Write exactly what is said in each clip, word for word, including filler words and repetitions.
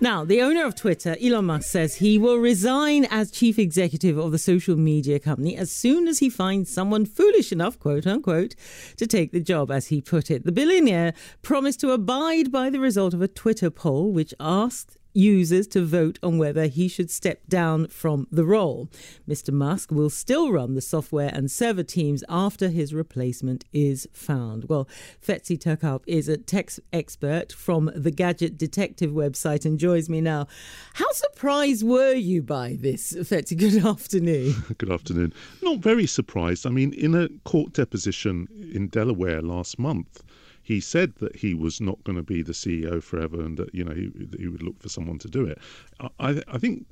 Now, the owner of Twitter, Elon Musk, says he will resign as chief executive of the social media company as soon as he finds someone foolish enough, quote unquote, to take the job, as he put it. The billionaire promised to abide by the result of a Twitter poll which asked users to vote on whether he should step down from the role. Mister Musk will still run the software and server teams after his replacement is found. Well, Fetsi Turkalp is a tech expert from the Gadget Detective website and joins me now. How surprised were you by this, Fetsi? Good afternoon. Good afternoon. Not very surprised. I mean, in a court deposition in Delaware last month, he said that he was not going to be the C E O forever and that, you know, he, that he would look for someone to do it. I, I think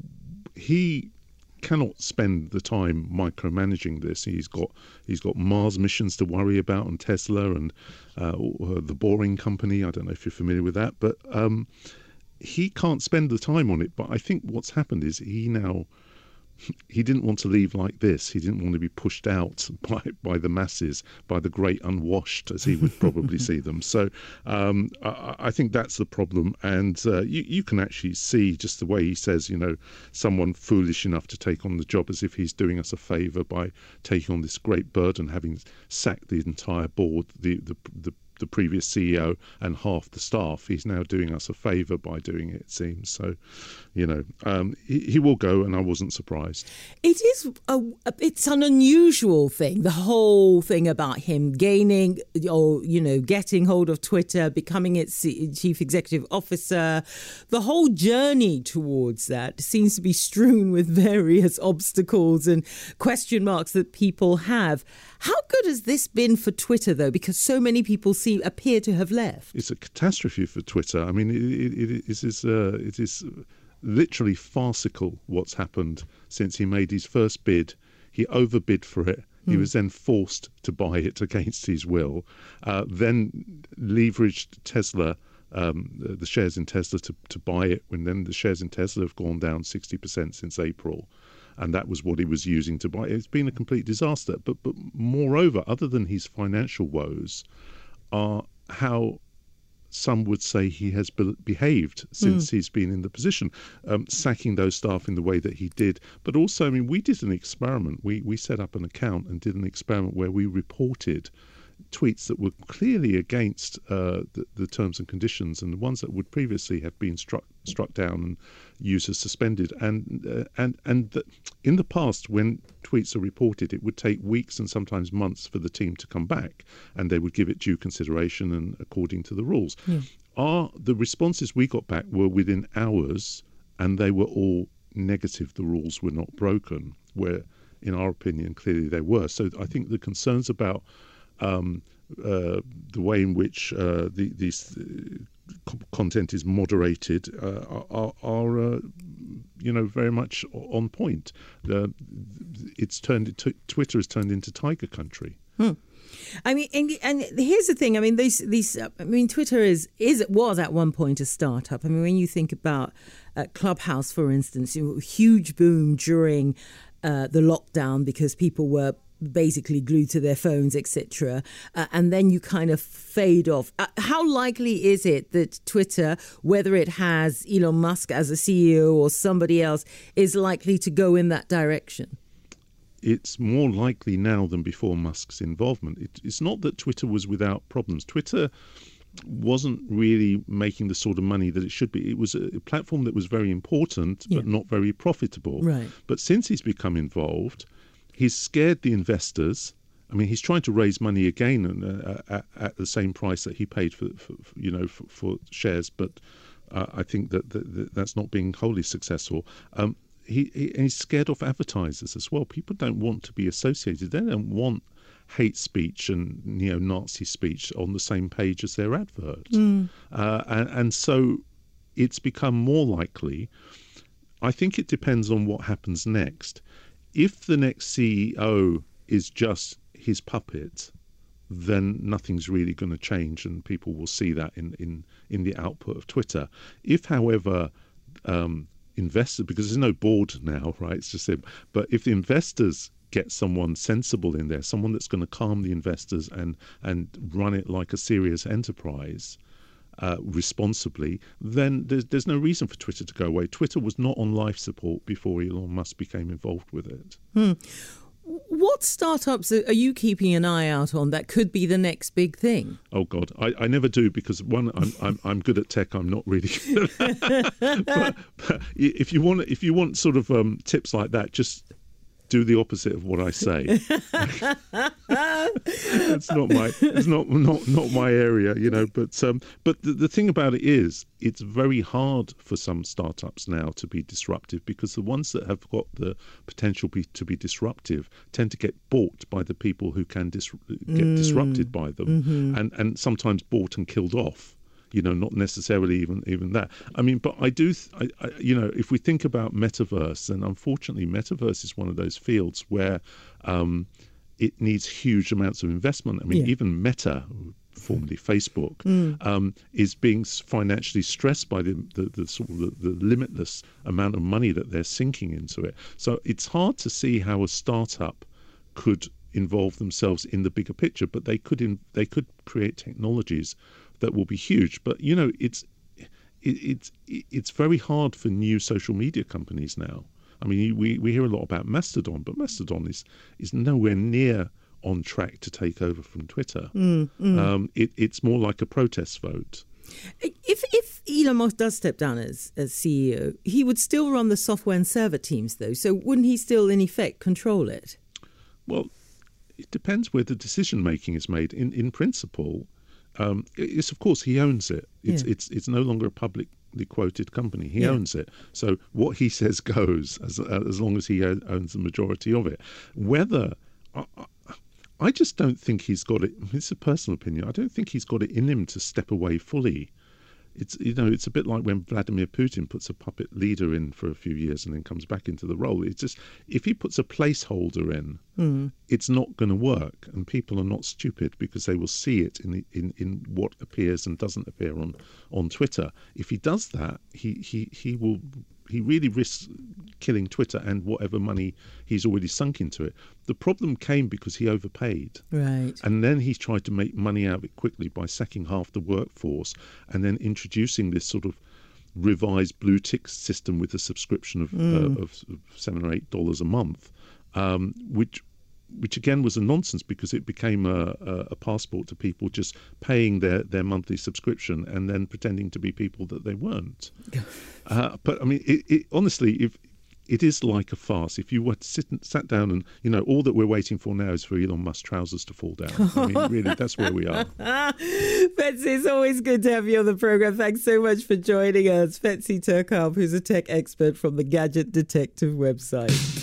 he cannot spend the time micromanaging this. He's got he's got Mars missions to worry about, and Tesla and uh, the Boring Company. I don't know if you're familiar with that, but um, he can't spend the time on it. But I think what's happened is he now... He didn't want to leave like this. He didn't want to be pushed out by, by the masses, by the great unwashed, as he would probably see them. So um, I, I think that's the problem. And uh, you, you can actually see just the way he says, you know, someone foolish enough to take on the job, as if he's doing us a favour by taking on this great burden, having sacked the entire board, the, the, the the previous C E O and half the staff. He's now doing us a favour by doing it, it seems. So, you know, um, he, he will go, and I wasn't surprised. It is a, it's an unusual thing, the whole thing about him gaining or, you know, getting hold of Twitter, becoming its chief executive officer. The whole journey towards that seems to be strewn with various obstacles and question marks that people have. How good has this been for Twitter, though? Because so many people see appear to have left. It's a catastrophe for Twitter. I mean, it, it, it is uh, it is literally farcical what's happened since he made his first bid. He overbid for it. He mm. was then forced to buy it against his will, uh, then leveraged Tesla, um, the shares in Tesla to, to buy it, when then the shares in Tesla have gone down sixty percent since April. And that was what he was using to buy. It's been a complete disaster. But but moreover, other than his financial woes, are how some would say he has be- behaved since mm. he's been in the position, um, sacking those staff in the way that he did. But also, I mean, we did an experiment. We we set up an account and did an experiment where we reported tweets that were clearly against uh, the, the terms and conditions, and the ones that would previously have been struck struck down and users suspended. And uh, and and the, in the past, when tweets are reported, it would take weeks and sometimes months for the team to come back, and they would give it due consideration and according to the rules. Yeah. Our the responses we got back were within hours, and they were all negative. The rules were not broken, where in our opinion clearly they were. So I think the concerns about Um, uh, the way in which uh, the, these uh, content is moderated uh, are, are uh, you know, very much on point. Uh, it's turned into, Twitter has turned into tiger country. Hmm. I mean, and, and here's the thing. I mean, these, these. Uh, I mean, Twitter is is was at one point a startup. I mean, when you think about uh, Clubhouse, for instance, you know, huge boom during uh, the lockdown because people were basically glued to their phones, et cetera. Uh, and then you kind of fade off. Uh, how likely is it that Twitter, whether it has Elon Musk as a C E O or somebody else, is likely to go in that direction? It's more likely now than before Musk's involvement. It, it's not that Twitter was without problems. Twitter wasn't really making the sort of money that it should be. It was a platform that was very important, yeah. but not very profitable. Right. But since he's become involved, he's scared the investors. I mean, he's trying to raise money again uh, at, at the same price that he paid for, for you know, for, for shares. But uh, I think that, that, that that's not being wholly successful. Um, he, he and he's scared off advertisers as well. People don't want to be associated. They don't want hate speech and neo-Nazi speech on the same page as their advert. Mm. Uh, and, and so it's become more likely. I think it depends on what happens next. If the next C E O is just his puppet, then nothing's really going to change, and people will see that in, in, in the output of Twitter. If, however, um, investors, because there's no board now, right? It's just him. But if the investors get someone sensible in there, someone that's going to calm the investors and and run it like a serious enterprise, uh, responsibly, then there's, there's no reason for Twitter to go away. Twitter was not on life support before Elon Musk became involved with it. Hmm. What startups are you keeping an eye out on that could be the next big thing? Oh God, I, I never do, because one, I'm, I'm I'm good at tech. I'm not really good at that. but, but if you want if you want sort of um, tips like that, just do the opposite of what I say. It's not my it's not not not my area, you know. But um, but the, the thing about it is, it's very hard for some startups now to be disruptive, because the ones that have got the potential be, to be disruptive tend to get bought by the people who can dis- get mm. disrupted by them, mm-hmm. and and sometimes bought and killed off. You know, not necessarily even even that. I mean, but I do, th- I, I, you know, if we think about metaverse, then unfortunately, metaverse is one of those fields where um, it needs huge amounts of investment. I mean, yeah. even Meta, formerly Facebook, mm. um, is being financially stressed by the the, the sort of the, the limitless amount of money that they're sinking into it. So it's hard to see how a startup could involve themselves in the bigger picture, but they could in, they could create technologies that will be huge. But you know, it's it, it's it's very hard for new social media companies now. I mean, we we hear a lot about Mastodon, but Mastodon is is nowhere near on track to take over from Twitter. Mm, mm. Um, it, it's more like a protest vote. If if Elon Musk does step down as as C E O, he would still run the software and server teams, though. So wouldn't he still, in effect, control it? Well, it depends where the decision making is made. In in principle. Um, it's of course he owns it. It's yeah. it's it's no longer a publicly quoted company. He yeah. owns it. So what he says goes, as uh, as long as he owns the majority of it. Whether I, I just don't think he's got it. It's a personal opinion. I don't think he's got it in him to step away fully. It's you know it's a bit like when Vladimir Putin puts a puppet leader in for a few years and then comes back into the role. It's just, if he puts a placeholder in, mm. it's not going to work, and people are not stupid, because they will see it in the, in in what appears and doesn't appear on on Twitter. If he does that, he he he will. He really risks killing Twitter and whatever money he's already sunk into it. The problem came because he overpaid. Right. And then he tried to make money out of it quickly by sacking half the workforce and then introducing this sort of revised blue tick system with a subscription of, mm. uh, of, of seven or eight dollars a month, um, which which again was a nonsense, because it became a, a, a passport to people just paying their, their monthly subscription and then pretending to be people that they weren't. uh, but I mean, it, it, honestly, if it is like a farce. If you were to sit, sat down and, you know, all that we're waiting for now is for Elon Musk's trousers to fall down. I mean, really, that's where we are. Fetzi, it's always good to have you on the program. Thanks so much for joining us. Fetzi Turkab, who's a tech expert from the Gadget Detective website.